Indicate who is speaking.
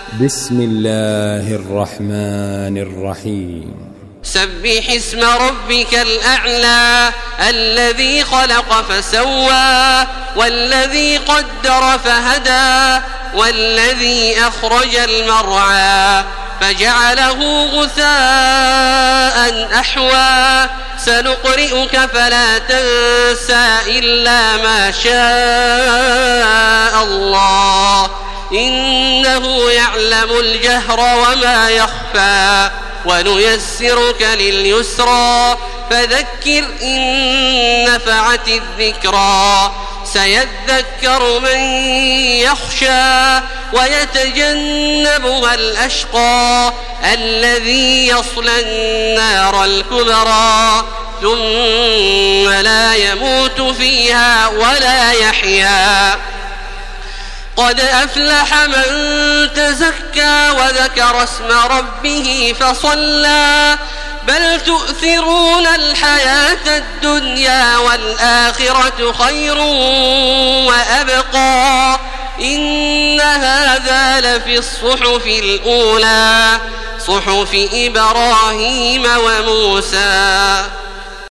Speaker 1: بسم الله الرحمن الرحيم
Speaker 2: سبح اسم ربك الأعلى الذي خلق فسوى والذي قدر فهدى والذي أخرج المرعى فجعله غثاء أحوى سنقرئك فلا تنسى إلا ما شاء الله إنه يعلم الجهر وما يخفى ونيسرك لليسرى فذكر إن نفعت الذكرى سيذكر من يخشى ويتجنبها الأشقى الذي يصلى النار الكبرى ثم لا يموت فيها ولا يحيا قد أفلح من تزكى وذكر اسم ربه فصلى بل تؤثرون الحياة الدنيا والآخرة خير وأبقى إن هذا لفي الصحف الأولى صحف إبراهيم وموسى.